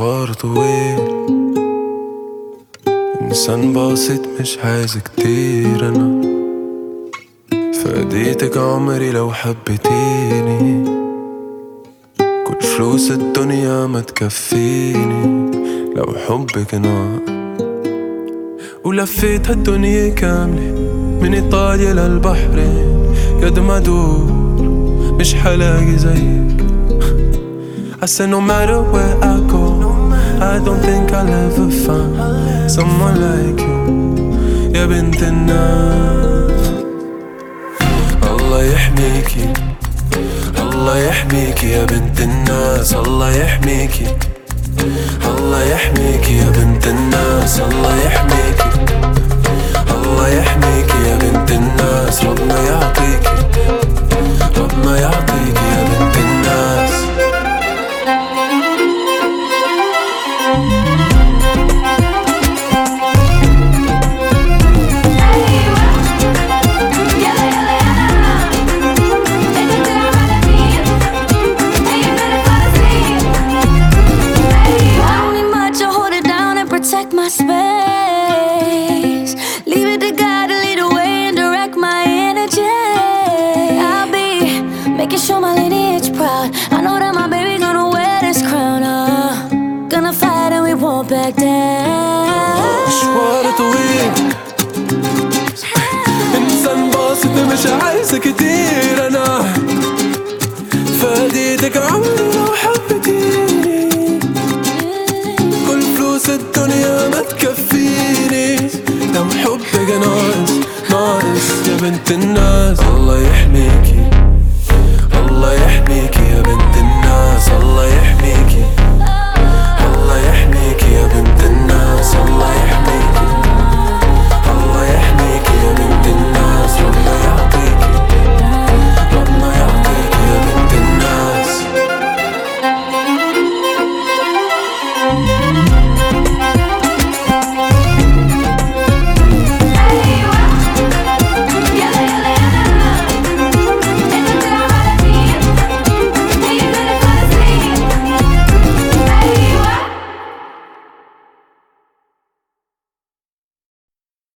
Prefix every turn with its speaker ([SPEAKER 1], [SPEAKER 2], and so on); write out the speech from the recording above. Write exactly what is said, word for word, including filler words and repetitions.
[SPEAKER 1] مشوار طويل، إنسان بسيط مش عايز كتير. أنا فديتك عمري لو حبيتيني، كل فلوس الدنيا ما تكفيني لو حبك نار. ولفيت هالدنيا كاملة من إيطاليا للبحرين، قد ما دور مش حلاقي زيك. I said no matter where I go, I don't think I'll ever find someone like you يا بنت الناس. الله يحميكي الله يحميكي يا بنت الناس، الله يحميكي الله يحميكي يا بنت الناس، الله يحميكي الله يحميكي يا بنت الناس. ربنا يعطيكي ربنا يعطيكي يا بنت الناس.
[SPEAKER 2] My space, leave it to God to lead the way and direct my energy. I'll be making sure my lineage proud. I know that my baby gonna wear this crown. uh, Gonna fight and we won't back down.
[SPEAKER 1] مشوار طويل، إنسان بسيط مش عايز كتير. أنا فديتك عمري لو حبيتيني، كل فلوس الدنيا ما تكفيني لو حبك ناقص ناقص يا بنت الناس. الله يحميكي الله يحميكي يا بنت الناس، الله يحميكي الله يحميكي يا بنت